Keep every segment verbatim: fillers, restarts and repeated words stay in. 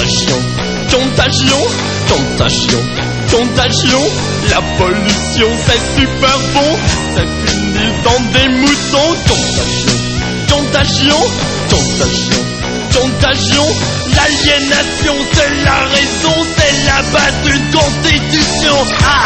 Contagion, contagion, contagion, contagion. La pollution c'est super bon, ça finit dans des moutons. Contagion, contagion, contagion, contagion. L'aliénation c'est la raison, c'est la base d'une constitution. Ah!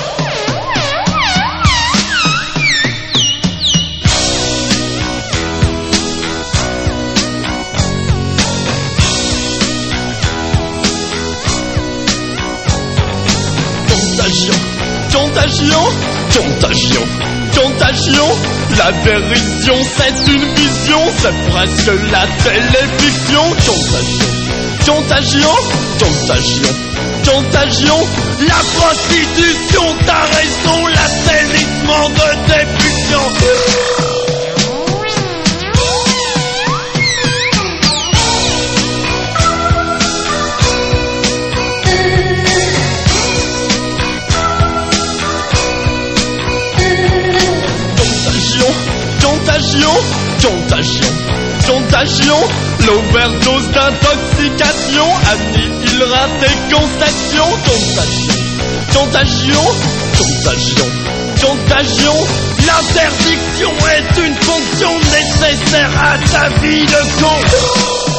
Contagion, contagion, contagion. La dérision c'est une vision, c'est presque la téléfiction. Contagion, contagion, contagion, contagion. La prostitution, t'as raison, l'assainissement de tes pulsions. Contagion, contagion, contagion. L'overdose d'intoxication annihilera tes conceptions. Contagion, contagion, contagion, contagion. L'interdiction est une fonction nécessaire à ta vie de con.